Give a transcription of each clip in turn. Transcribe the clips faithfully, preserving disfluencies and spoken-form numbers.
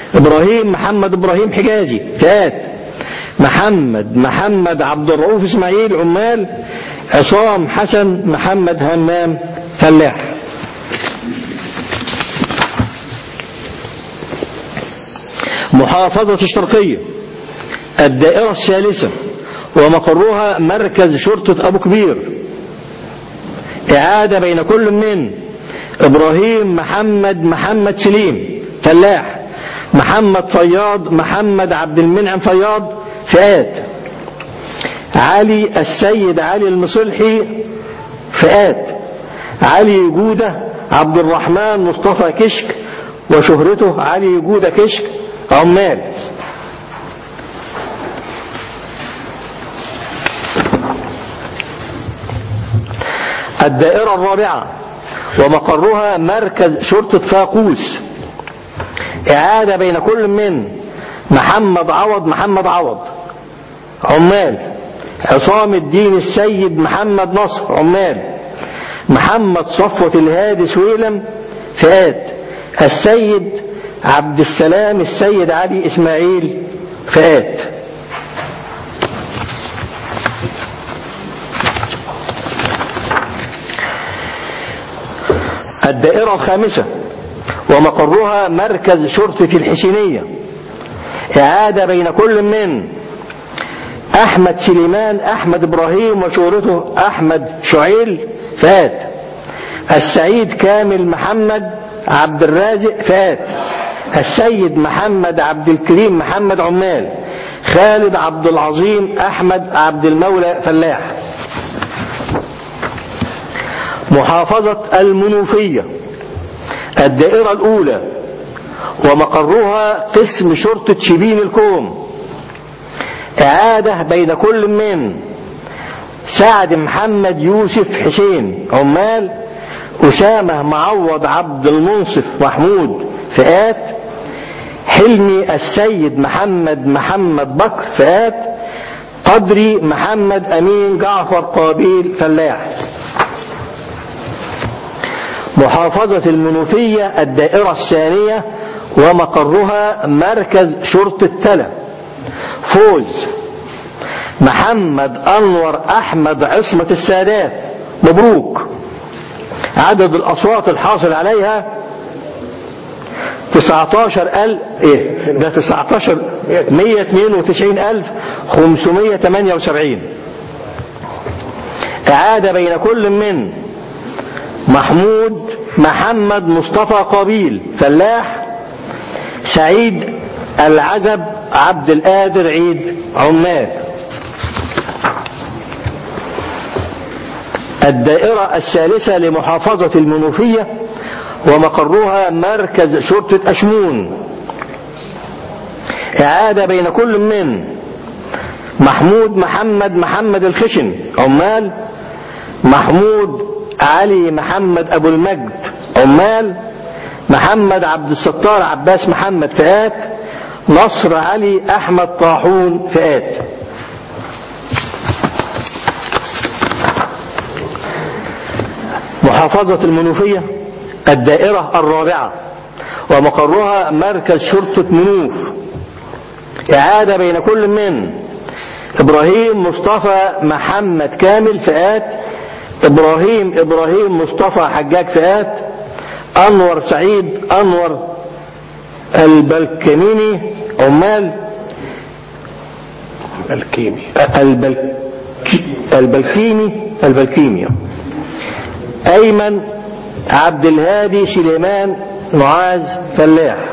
إبراهيم محمد إبراهيم حجازي فئات. محمد محمد عبد الرؤوف إسماعيل عمال. عصام حسن محمد همام فلاح. محافظة الشرقية الدائرة الثالثة ومقرها مركز شرطة أبو كبير. إعادة بين كل من إبراهيم محمد محمد سليم فلاح. محمد فياض محمد عبد المنعم فياض فئات. علي السيد علي المصلحي فئات. علي جودة عبد الرحمن مصطفى كشك وشهرته علي جودة كشك عمال. الدائرة الرابعة ومقرها مركز شرطة فاقوس. إعادة بين كل من محمد عوض محمد عوض عمال. عصام الدين السيد محمد نصر عمال. محمد صفوة الهادي سويلم فئات. السيد عبد السلام السيد علي إسماعيل فئات. الدائرة الخامسة ومقرها مركز شرطة الحسينية. إعادة بين كل من أحمد سليمان أحمد إبراهيم وشهرته أحمد شعيل فات. السعيد كامل محمد عبد الرازق فات. السيد محمد عبد الكريم محمد عمال. خالد عبد العظيم أحمد عبد المولى فلاح. محافظة المنوفية الدائرة الأولى ومقرها قسم شرطة شبين الكوم. إعادة بين كل من سعد محمد يوسف حسين عمال. أسامة معوض عبد المنصف محمود فئات. حلمي السيد محمد محمد بكر فئات. قدري محمد أمين جعفر قابيل فلاح. محافظة المنوفية الدائرة الثانية ومقرها مركز شرطة تلا. فوز محمد أنور أحمد عصمة السادات مبروك. عدد الأصوات الحاصل عليها تسعتاشر ألف إيه ده تسعتاشر مية اتنين وتسعين ألف خمسمية تمانية وسبعين. إعادة بين كل من محمود محمد مصطفى قابيل فلاح. سعيد العزب عبد القادر عيد عمال. الدائرة الثالثة لمحافظة المنوفية ومقرها مركز شرطة أشمون. إعادة بين كل من محمود محمد محمد الخشن عمال. محمود علي محمد أبو المجد عمال. محمد عبد الستار عباس محمد فئات. نصر علي أحمد طاحون فئات. محافظة المنوفية الدائرة الرابعة ومقرها مركز شرطة منوف. إعادة بين كل من إبراهيم مصطفى محمد كامل فئات. إبراهيم إبراهيم مصطفى حجاج فئات. أنور سعيد أنور البلكميني عمال. البلكيمي البلك البلكيمي البلكيمي. أيمن عبد الهادي سليمان معاذ فلاح.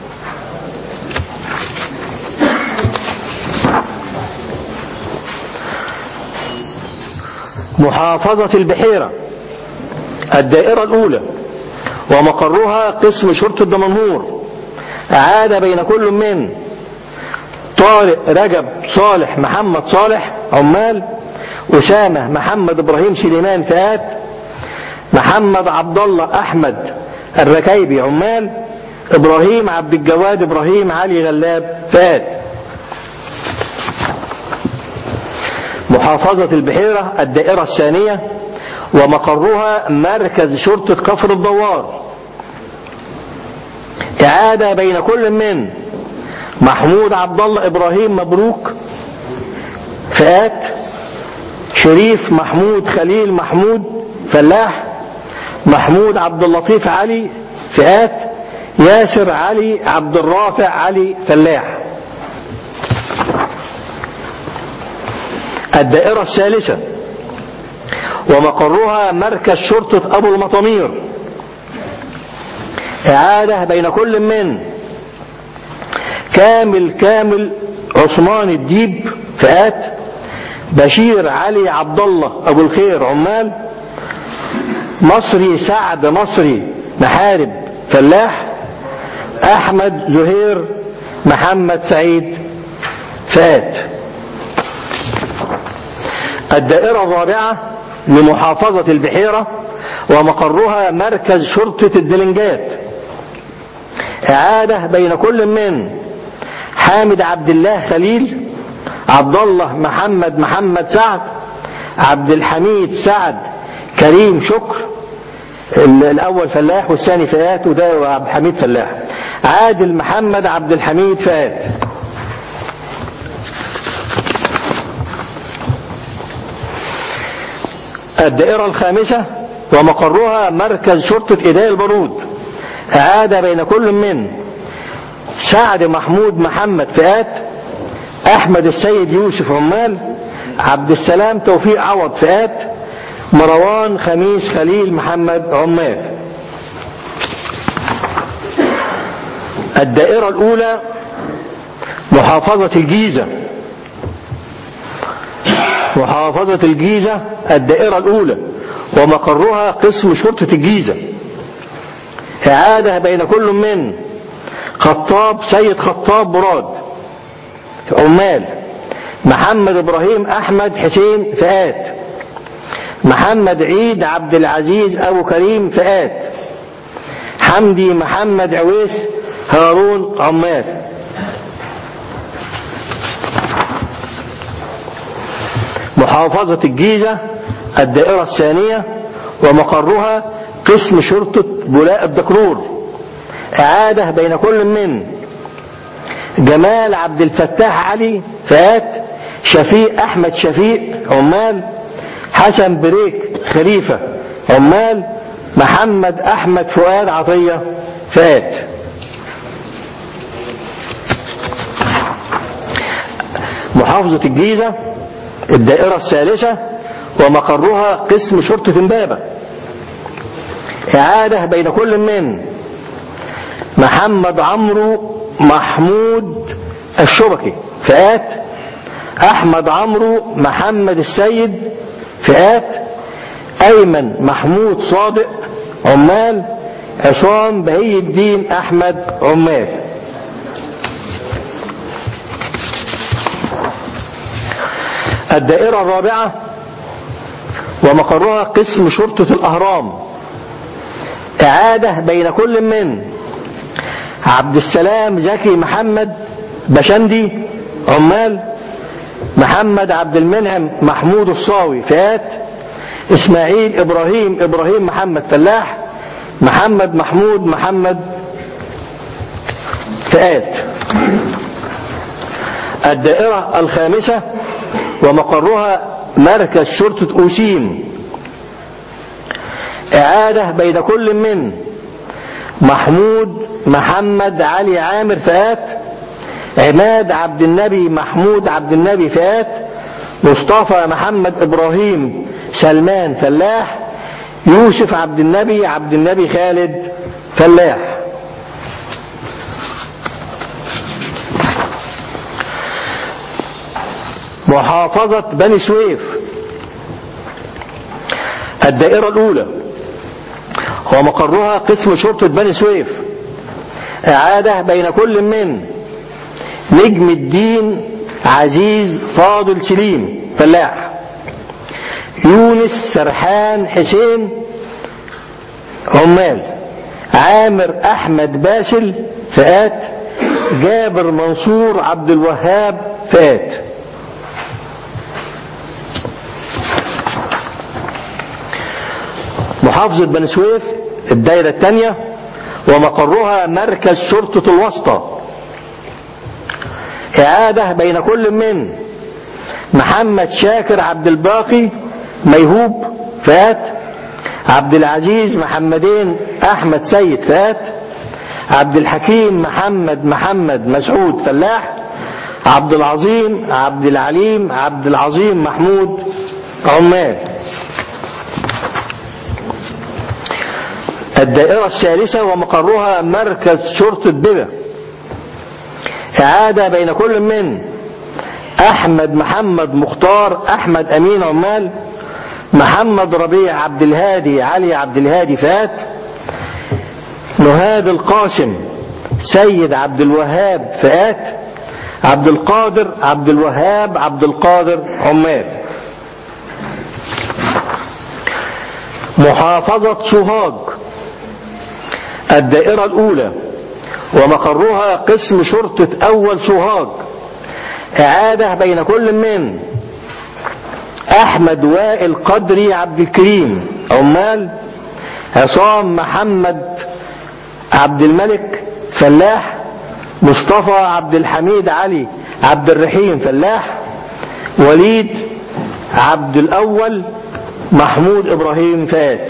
محافظة البحيرة الدائرة الأولى ومقرها قسم شرطة دمنهور. أعاد بين كل من طارق رجب صالح محمد صالح عمال. أسامة محمد إبراهيم سليمان فئات. محمد عبد الله أحمد الركيبي عمال. إبراهيم عبد الجواد إبراهيم علي غلاب فئات. محافظة البحيرة الدائرة الثانية ومقرها مركز شرطة كفر الدوار. إعادة بين كل من محمود عبد الله إبراهيم مبروك فئات. شريف محمود خليل محمود فلاح. محمود عبد اللطيف علي فئات. ياسر علي عبد الرافع علي فلاح. الدائرة الثالثة ومقرها مركز شرطة أبو المطامير. إعادة بين كل من كامل كامل عثمان الديب فئات. بشير علي عبد الله أبو الخير عمال. مصري سعد مصري محارب فلاح. أحمد زهير محمد سعيد فئات. الدائرة الرابعة لمحافظة البحيرة ومقرها مركز شرطة الدلنجات. إعادة بين كل من حامد عبد الله خليل. عبد الله محمد محمد سعد. عبد الحميد سعد كريم شكر. الأول فلاح والثاني فئات وده عبد الحميد فلاح. عادل محمد عبد الحميد فئات. الدائرة الخامسة ومقرها مركز شرطة إداء البارود. إعادة بين كل من سعد محمود محمد فئات. أحمد السيد يوسف عمال. عبد السلام توفيق عوض فئات. مروان خميس خليل محمد عمال. الدائرة الأولى محافظة الجيزة. محافظة الجيزة الدائرة الأولى ومقرها قسم شرطة الجيزة. إعادة بين كل من خطاب سيد خطاب مراد عمال. محمد إبراهيم أحمد حسين فئات. محمد عيد عبد العزيز أبو كريم فئات. حمدي محمد عويس هارون عمال. محافظة الجيزة الدائرة الثانية ومقرها قسم شرطة بولاء الدكرور. إعادة بين كل من جمال عبد الفتاح علي فئات. شفيق أحمد شفيق عمال. حسن بريك خليفة عمال. محمد أحمد فؤاد عطية فئات. محافظة الجيزة الدائرة الثالثة ومقرها قسم شرطة امبابة. إعادة بين كل من محمد عمرو محمود الشبكي فئات. أحمد عمرو محمد السيد فئات. أيمن محمود صادق عمال. عصام بهي الدين أحمد عمال. الدائرة الرابعة ومقرها قسم شرطة الأهرام. إعادة بين كل من عبد السلام زكي محمد بشندي عمال. محمد عبد المنعم محمود الصاوي فئات. إسماعيل إبراهيم إبراهيم محمد فلاح. محمد محمود محمد فئات. الدائرة الخامسة ومقرها مركز شرطة أوسيم. إعادة بين كل من محمود محمد علي عامر فئات. عماد عبد النبي محمود عبد النبي فئات. مصطفى محمد إبراهيم سلمان فلاح. يوسف عبد النبي عبد النبي خالد فلاح. محافظة بني سويف الدائرة الأولى ومقرها قسم شرطة بني سويف. إعادة بين كل من نجم الدين عزيز فاضل سليم فلاح. يونس سرحان حسين عمال. عامر أحمد باسل فئات. جابر منصور عبد الوهاب فئات. محافظة بني سويف الدائرة الثانية ومقرها مركز شرطة الوسطى. إعادة بين كل من محمد شاكر عبد الباقي ميهوب فات، عبد العزيز محمدين أحمد سيد فات، عبد الحكيم محمد محمد مسعود فلاح، عبد العظيم عبد العليم عبد العظيم محمود عمال. الدائرة الثالثة ومقرها مركز شرطة ببة. إعادة بين كل من أحمد محمد مختار أحمد أمين عمال، محمد ربيع عبد الهادي علي عبد الهادي فات، نهاد القاسم سيد عبد الوهاب فات، عبد القادر عبد الوهاب عبد القادر عمال. محافظة سوهاج. الدائرة الأولى ومقرها قسم شرطة أول سوهاج. إعادة بين كل من أحمد وائل قدري عبد الكريم عمال، عصام محمد عبد الملك فلاح، مصطفى عبد الحميد علي عبد الرحيم فلاح، وليد عبد الأول محمود إبراهيم فات.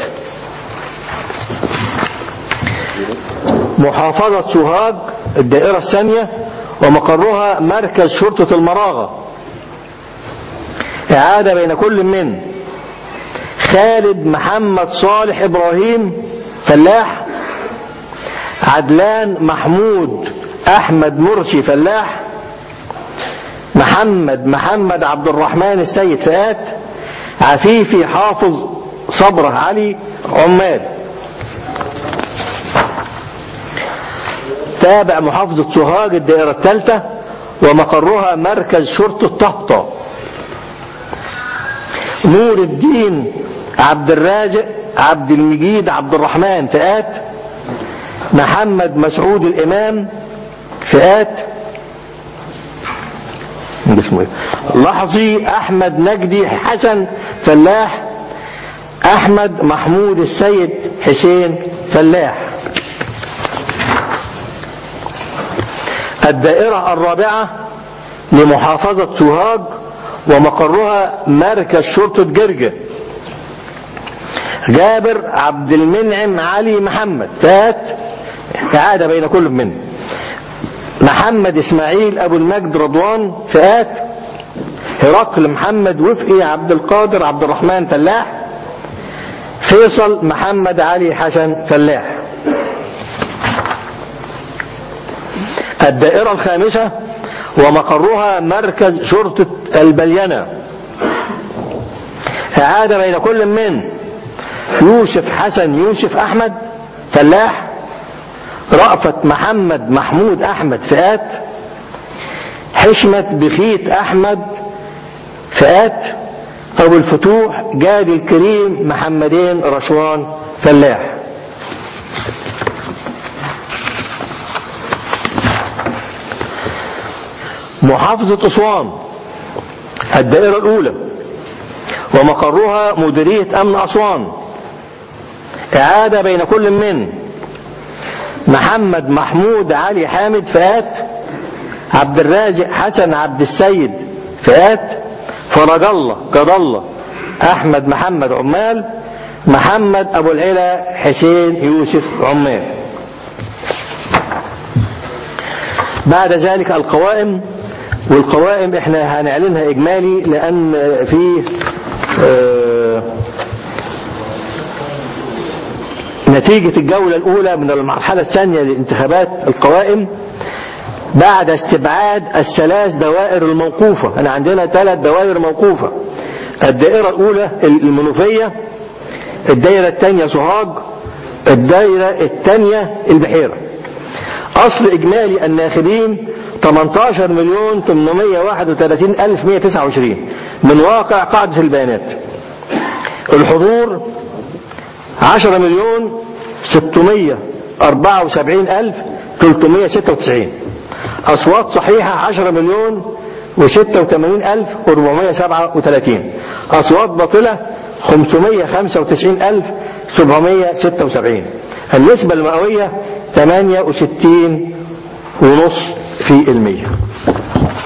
محافظة سوهاج الدائرة الثانية ومقرها مركز شرطة المراغة. إعادة بين كل من خالد محمد صالح إبراهيم فلاح، عدلان محمود أحمد مرسي فلاح، محمد محمد عبد الرحمن السيد فات، عفيفي حافظ صبره علي عمال. تابع محافظة سوهاج الدائرة الثالثة ومقرها مركز شرطة طهطا. نور الدين عبد الرازق عبد المجيد عبد الرحمن فئات، محمد مسعود الإمام فئات، اسمه ايه؟ لحظي أحمد نجدي حسن فلاح، أحمد محمود السيد حسين فلاح. الدائرة الرابعة لمحافظة سوهاج ومقرها مركز شرطة جرجة. جابر عبد المنعم علي محمد فات، إعادة بين كل منهم. محمد إسماعيل أبو المجد رضوان فات، هرقل محمد وفقي عبد القادر عبد الرحمن فلاح، فيصل محمد علي حسن فلاح. الدائرة الخامسة ومقرها مركز شرطة البلينة. إعادة بين كل من يوسف حسن يوسف أحمد فلاح، رأفت محمد محمود أحمد فئات، حشمة بخيت أحمد فئات، أبو الفتوح جادي الكريم محمدين رشوان فلاح. محافظة أسوان الدائرة الأولى ومقرها مديرية أمن أسوان. إعادة بين كل من محمد محمود علي حامد فئات، عبد الرازق حسن عبد السيد فئات، فرج الله جد الله أحمد محمد عمال، محمد أبو العلا حسين يوسف عمال. بعد ذلك القوائم، والقوائم احنا هنعلنها اجمالي لان في اه نتيجة الجولة الاولى من المرحلة الثانية لانتخابات القوائم بعد استبعاد الثلاث دوائر الموقوفة. انا عندنا ثلاث دوائر موقوفة. الدائرة الاولى المنوفية، الدائرة الثانية سوهاج، الدائرة الثانية البحيرة. اصل اجمالي الناخبين ثمانية عشر مليون ثمانمائة وواحد وثلاثين ألف ومائة وتسعة وعشرين من واقع قاعدة البيانات. الحضور عشرة مليون ستمائة وأربعة وسبعين ألف وثلاثمائة وستة وتسعين. أصوات صحيحة عشرة مليون وستة وثمانين ألف وأربعمائة وسبعة وثلاثين. أصوات باطلة خمسمائة وخمسة وتسعين ألف وسبعمائة وستة وسبعين. النسبة المئوية ثمانية وستين ونص في المية.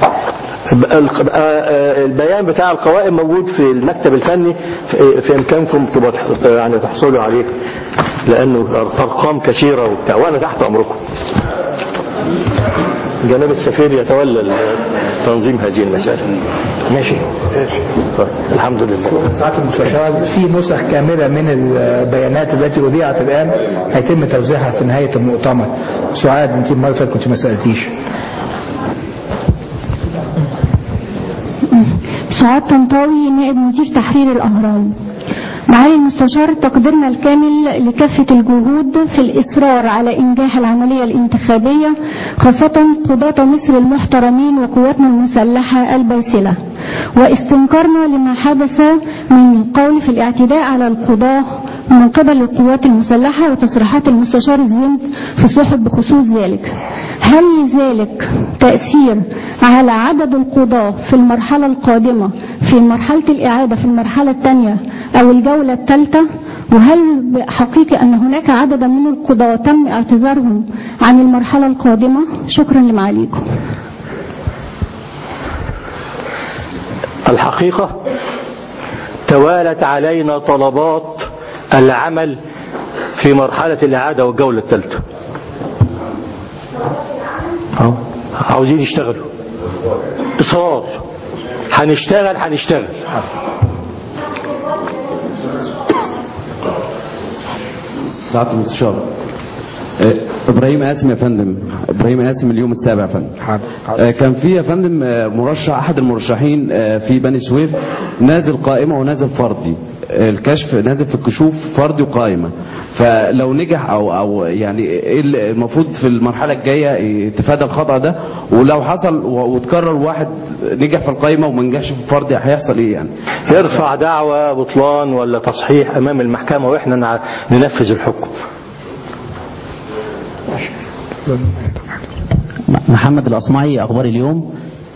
البيان بتاع القوائم موجود في المكتب الفني، في إمكانكم يعني تحصلوا عليه، لأنه أرقام كثيرة وبتاع، وأنا تحت أمركم. جناب السفير يتولى تنظيم هذه المسألة. ماشي طيب. الحمد لله. ساعة المستشار في نسخ كاملة من البيانات التي أذيعت الآن هيتم توزيعها في نهاية المؤتمر. سعاد أنت المرة اللي فاتت كنت ما سألتيش. سعاد طنطاوي نائب مدير تحرير الأهرام. معالي المستشار، تقديرنا الكامل لكافة الجهود في الإصرار على إنجاح العملية الانتخابية، خاصة قضاة مصر المحترمين وقواتنا المسلحة الباسلة، واستنكارنا لما حدث من قول في الاعتداء على القضاة من قبل القوات المسلحة وتصريحات المستشار الزند في الصحف بخصوص ذلك. هل لذلك تأثير على عدد القضاة في المرحلة القادمة في مرحلة الإعادة في المرحلة الثانية أو الجولة الثالثة؟ وهل حقيقي أن هناك عددا من القضاة تم اعتذارهم عن المرحلة القادمة؟ شكرا لمعاليكم. الحقيقة توالت علينا طلبات العمل في مرحلة الإعادة والجولة الثالثة. عاوزين يشتغلوا إصرار، هنشتغل هنشتغل. سعادة المستشار، ابراهيم قاسم يا فندم. ابراهيم قاسم اليوم السابع يا فندم. كان في يا فندم مرشح، احد المرشحين في بني سويف نازل قائمه ونازل فردي، الكشف نازل في الكشوف فردي وقائمه. فلو نجح او او يعني ايه المفروض في المرحله الجايه يتفادى الخطا ده؟ ولو حصل وتكرر واحد نجح في القائمه وما نجحش في الفردي هيحصل ايه يعني؟ يرفع دعوى بطلان ولا تصحيح امام المحكمه واحنا ننفذ الحكم. محمد الأصمعي، أخبار اليوم.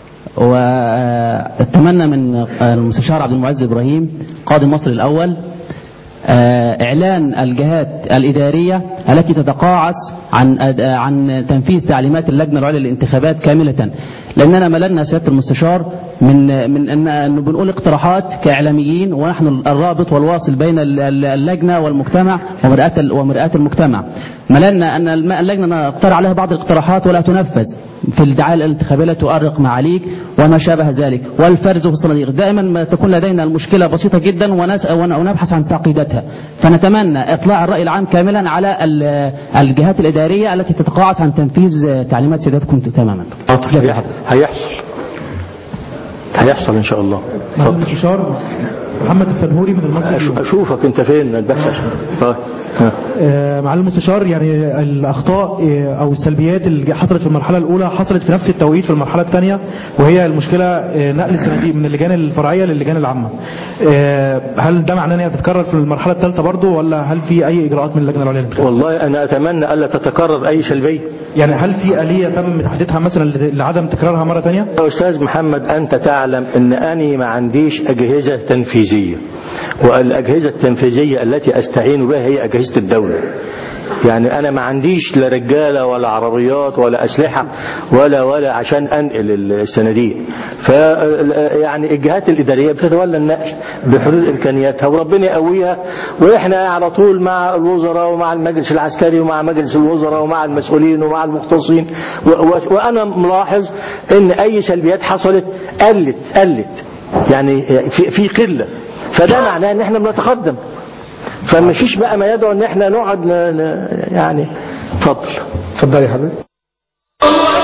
واتمنى من المستشار عبد المعز إبراهيم قاضي مصر الأول إعلان الجهات الإدارية التي تتقاعس عن عن تنفيذ تعليمات اللجنة العليا للانتخابات كاملة، لأننا مللنا سيادة المستشار من من أن بنقول اقتراحات كإعلاميين، ونحن الرابط والواصل بين اللجنة والمجتمع ومرآة ومرآة المجتمع. مللنا أن اللجنة نقترح عليها بعض الاقتراحات ولا تنفذ في الدعاية الانتخابية التي تؤرق معاليك وما شابه ذلك، والفرز في الصناديق. دائما تكون لدينا المشكلة بسيطة جدا ونبحث عن تعقيداتها. فنتمنى إطلاع الرأي العام كاملا على الجهات الإدارية التي تتقاعس عن تنفيذ تعليمات سيادتكم تماما. هيحصل هيحصل إن شاء الله. المستشار محمد السنهوري من المصري. أشوفك أنت فين البحث. معالي المستشار، يعني الأخطاء أو السلبيات اللي حصلت في المرحلة الأولى حصلت في نفس التوقيت في المرحلة الثانية، وهي المشكلة نقل الصناديق من اللجان الفرعية للجان العامة. هل ده معناه أنها تتكرر في المرحلة الثالثة برضه، ولا هل في أي إجراءات من اللجنة العليا للانتخابات؟ والله أنا أتمنى ألا تتكرر أي سلبية. يعني هل في آلية تم تحديدها مثلا لعدم تكرارها مرة ثانية؟ يا أستاذ محمد، أنت تعلم أن أنا ما عنديش أجهزة تنفيذية، والأجهزة التنفيذية التي أستعين بها هي أجهزة الدولة. يعني أنا ما عنديش لا رجالة ولا عربيات ولا أسلحة ولا ولا عشان أنقل الصناديق. ف يعني الجهات الإدارية بتتولى النقل بحدود إمكانياتها، وربنا يقويها. وإحنا على طول مع الوزراء ومع المجلس العسكري ومع مجلس الوزراء ومع المسؤولين ومع المختصين. وأنا ملاحظ إن أي سلبيات حصلت قلت قلت يعني في في قلة، فده معناه إن إحنا بنتقدم. فمفيش بقى ما يدعو ان احنا نقعد يعني. اتفضل. اتفضلي حضرتك.